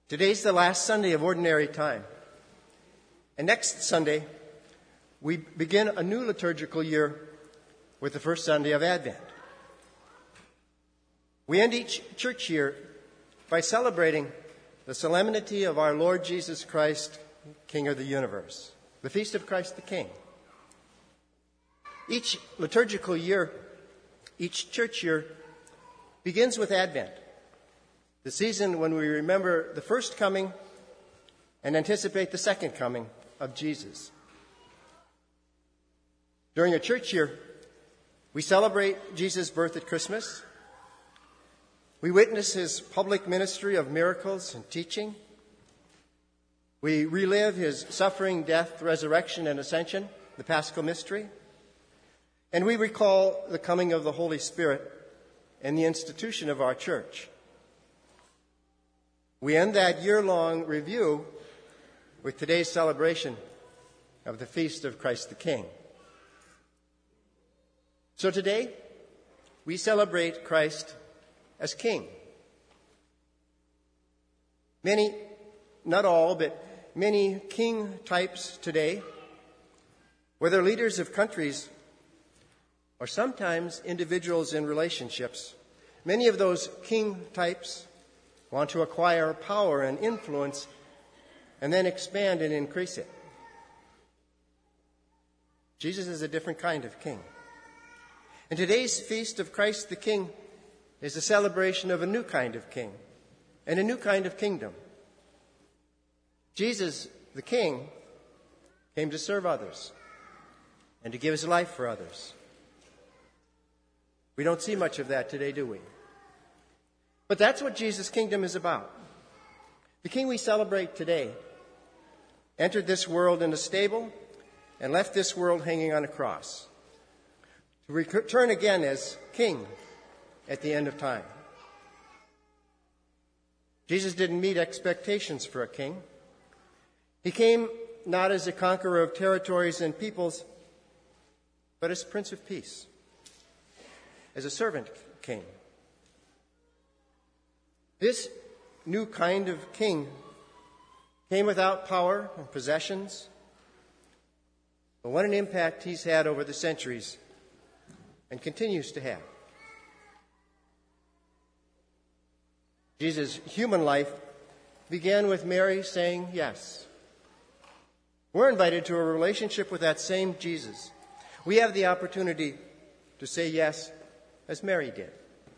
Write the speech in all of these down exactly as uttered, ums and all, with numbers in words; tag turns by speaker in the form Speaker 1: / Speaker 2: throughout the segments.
Speaker 1: Today's the last Sunday of Ordinary Time. And next Sunday, we begin a new liturgical year with the first Sunday of Advent. We end each church year by celebrating the solemnity of our Lord Jesus Christ, King of the universe, the Feast of Christ the King. Each liturgical year, each church year, begins with Advent, the season when we remember the first coming and anticipate the second coming of Jesus. During a church year, we celebrate Jesus' birth at Christmas. We witness his public ministry of miracles and teaching. We relive his suffering, death, resurrection, and ascension, the Paschal mystery. And we recall the coming of the Holy Spirit and the institution of our church. We end that year-long review with today's celebration of the Feast of Christ the King. So today, we celebrate Christ as King. Many, not all, but many king types today, whether leaders of countries or sometimes individuals in relationships, many of those king types want to acquire power and influence and then expand and increase it. Jesus is a different kind of king. And today's Feast of Christ the King is a celebration of a new kind of king and a new kind of kingdom. Jesus, the King, came to serve others and to give his life for others. We don't see much of that today, do we? But that's what Jesus' kingdom is about. The King we celebrate today entered this world in a stable and left this world hanging on a cross, to return again as King at the end of time. Jesus didn't meet expectations for a king. He came not as a conqueror of territories and peoples, but as Prince of Peace, as a servant king. This new kind of king came without power and possessions, but what an impact he's had over the centuries and continues to have. Jesus' human life began with Mary saying yes. We're invited to a relationship with that same Jesus. We have the opportunity to say yes as Mary did.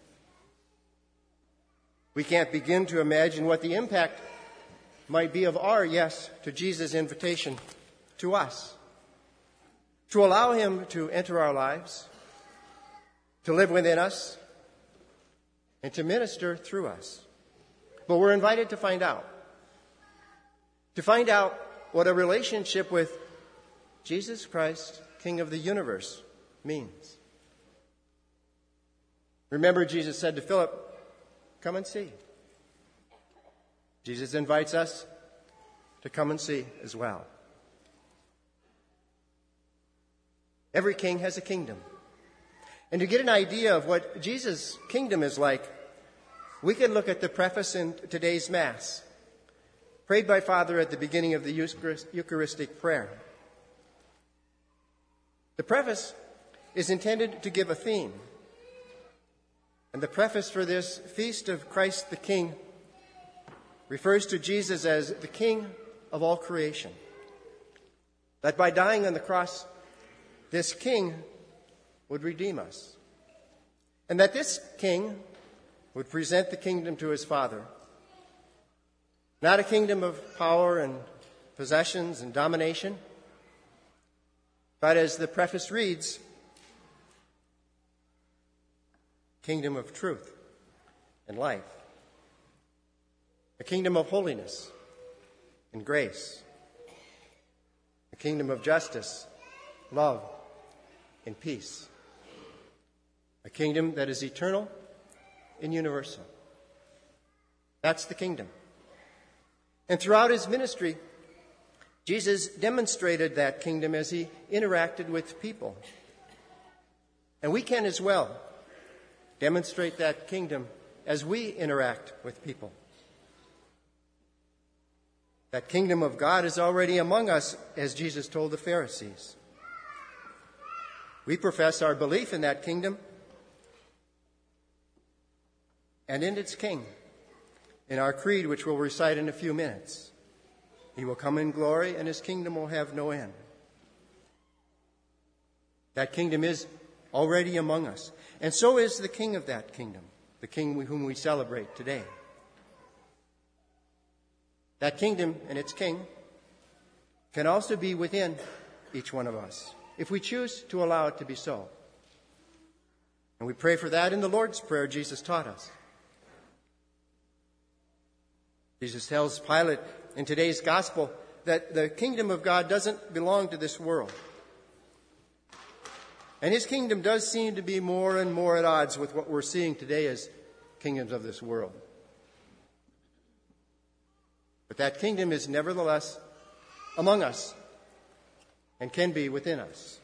Speaker 1: We can't begin to imagine what the impact might be of our yes to Jesus' invitation to us, to allow him to enter our lives, to live within us, and to minister through us. But we're invited to find out, to find out what a relationship with Jesus Christ, King of the universe, means. Remember, Jesus said to Philip, "Come and see." Jesus invites us to come and see as well. Every king has a kingdom. And to get an idea of what Jesus' kingdom is like, we can look at the preface in today's Mass, prayed by Father at the beginning of the Eucharistic prayer. The preface is intended to give a theme. And the preface for this Feast of Christ the King refers to Jesus as the King of all creation. That by dying on the cross, this King would redeem us. And that this King would present the kingdom to his Father. Not a kingdom of power and possessions and domination, but as the preface reads, kingdom of truth and life. A kingdom of holiness and grace. A kingdom of justice, love, and peace. A kingdom that is eternal and universal. That's the kingdom. And throughout his ministry, Jesus demonstrated that kingdom as he interacted with people. And we can as well demonstrate that kingdom as we interact with people. That kingdom of God is already among us, as Jesus told the Pharisees. We profess our belief in that kingdom and in its king in our creed, which we'll recite in a few minutes. He will come in glory, and his kingdom will have no end. That kingdom is already among us, and so is the king of that kingdom, the king whom we celebrate today. That kingdom and its king can also be within each one of us, if we choose to allow it to be so. And we pray for that in the Lord's Prayer Jesus taught us. Jesus tells Pilate in today's gospel that the kingdom of God doesn't belong to this world. And his kingdom does seem to be more and more at odds with what we're seeing today as kingdoms of this world. But that kingdom is nevertheless among us and can be within us.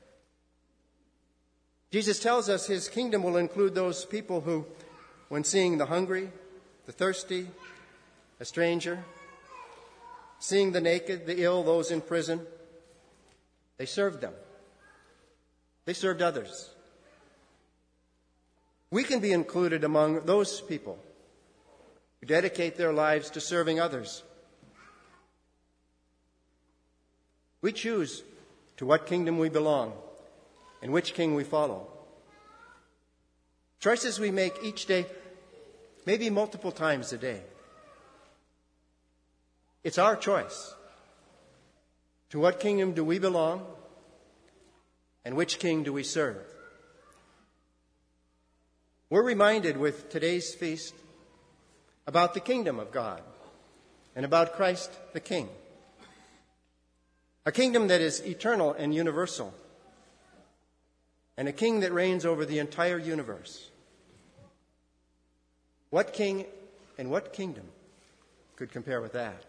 Speaker 1: Jesus tells us his kingdom will include those people who, when seeing the hungry, the thirsty, a stranger, seeing the naked, the ill, those in prison, they served them. They served others. We can be included among those people who dedicate their lives to serving others. We choose to what kingdom we belong and which king we follow. Choices we make each day, maybe multiple times a day. It's our choice. To what kingdom do we belong and which king do we serve? We're reminded with today's feast about the kingdom of God and about Christ the King. A kingdom that is eternal and universal, and a king that reigns over the entire universe. What king and what kingdom could compare with that?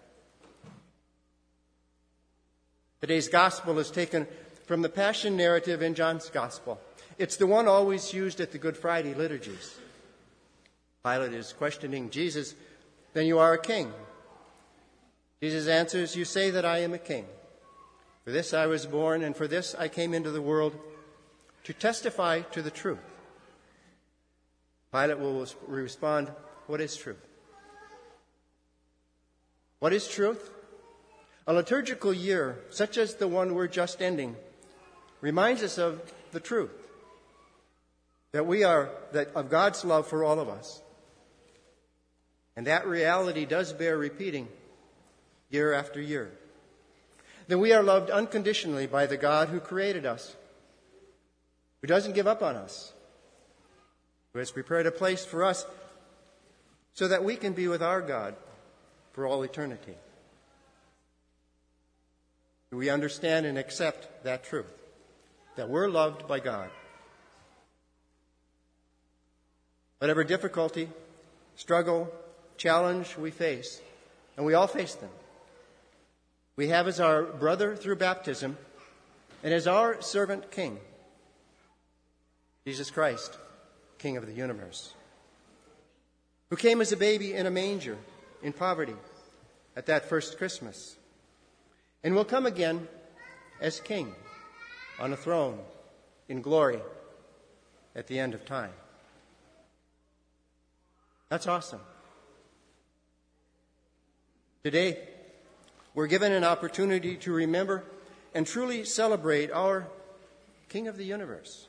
Speaker 1: Today's gospel is taken from the Passion narrative in John's gospel. It's the one always used at the Good Friday liturgies. Pilate is questioning Jesus, "Then you are a king?" Jesus answers, "You say that I am a king. For this I was born, and for this I came into the world, to testify to the truth." Pilate will respond, "What is truth?" What is truth? A liturgical year, such as the one we're just ending, reminds us of the truth, that we are, that of God's love for all of us. And that reality does bear repeating year after year. That we are loved unconditionally by the God who created us, who doesn't give up on us, who has prepared a place for us so that we can be with our God for all eternity. Do we understand and accept that truth, that we're loved by God? Whatever difficulty, struggle, challenge we face, and we all face them, we have as our brother through baptism and as our servant king, Jesus Christ, King of the universe, who came as a baby in a manger in poverty at that first Christmas, and will come again as king on a throne in glory at the end of time. That's awesome. Today, we're given an opportunity to remember and truly celebrate our King of the universe.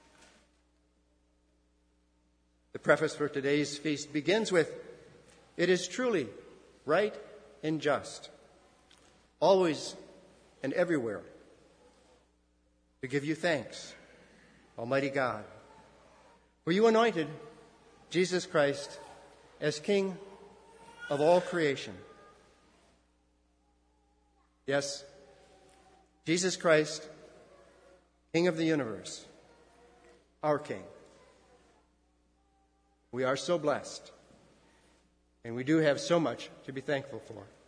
Speaker 1: The preface for today's feast begins with, "It is truly right and just, always and everywhere, to give you thanks, Almighty God, for you anointed Jesus Christ as King of all creation." Yes, Jesus Christ, King of the universe, our King. We are so blessed, and we do have so much to be thankful for.